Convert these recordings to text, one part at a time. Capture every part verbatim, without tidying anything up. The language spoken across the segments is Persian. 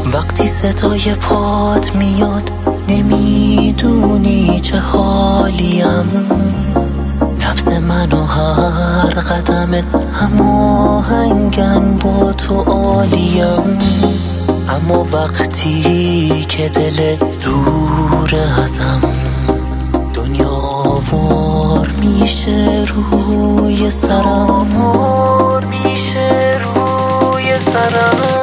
وقتی صدای پات میاد نمیدونی چه حالیم، نفس من و هر قدمت هماهنگن با تو عالیم. اما وقتی که دلت دور ازم، دنیا وار میشه روی سرم، وار میشه روی سرم.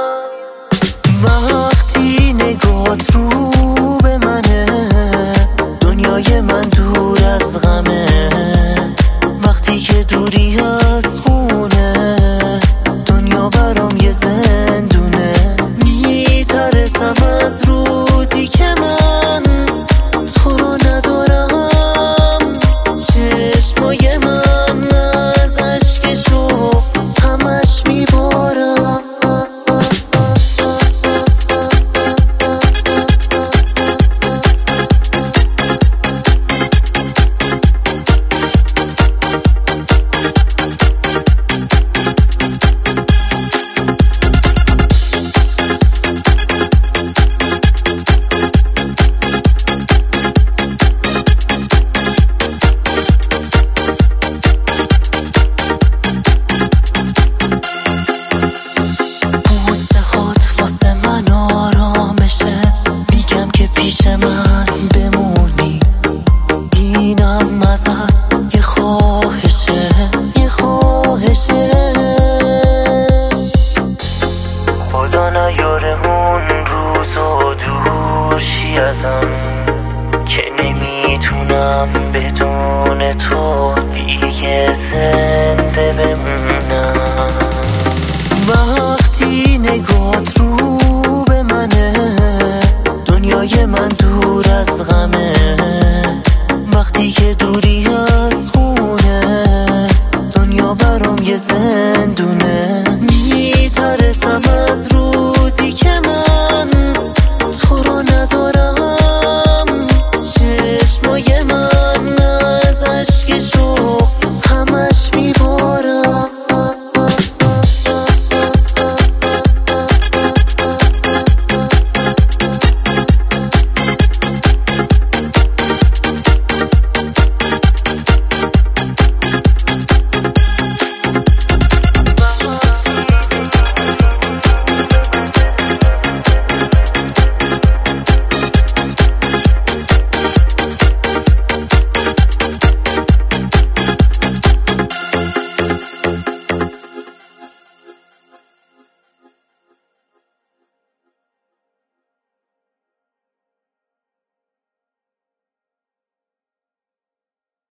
وقتی نگات رو به منه، دنیای من دور از غمه. وقتی که دوری از خونه، دنیا برام یه زندونه. میترسم از روزی که من تو رو ندارم. چشمای من از اشکشو همش میبارم. که نمیتونم بدون تو دیگه زنده بمونم.